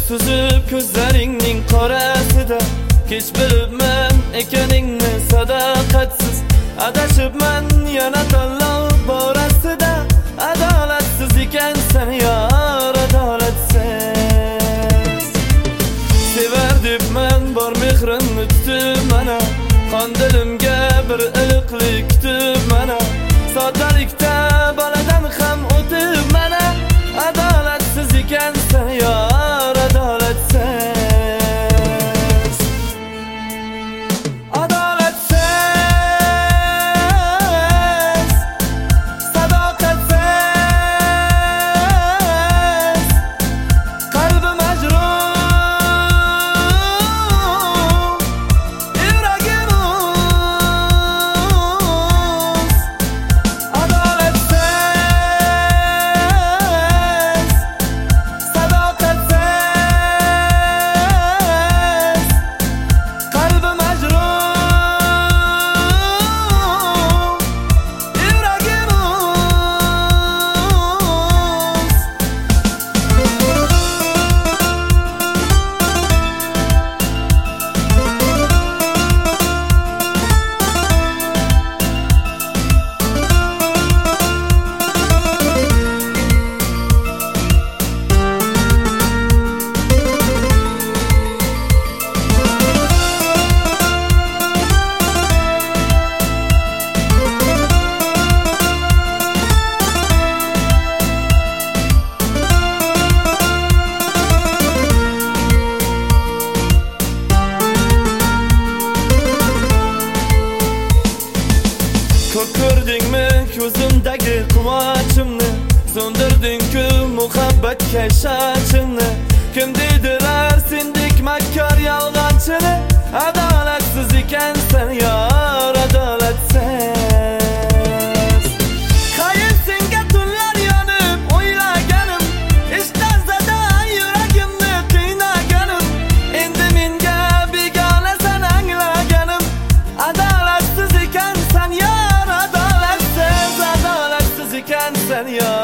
suzib ko'zlaringning qorasida kech bilibman ekaningni sadoqatsiz adashibman yana tanlov borasida adolatsiz ekansan yor adolatsiz sevar debman bor mehrimni tutib mana qon dilimga bir iliqlik kutib mana soddalikda boladan ham o'tib mana adolatsiz ekansan yor adolatsiz adolatsiz sadoqatsiz qalbi majruh yuragim uz adolatsiz sadoqatsiz qalbi majruh yuragim uz ko'rdingmi ko'zimdagi quvonchimni so'ndirding-ku muhabbatga shachimni kim dedilar sendek makkor yolg'onchini adolatsiz ekansan yor adolatsiz qayil senga tunlar yonib o'ylaganim ishdan zada yuragimni qiynaganim endi menga begonasan anglaganim adolatsiz ekansan yor adolatsiz ekansan yor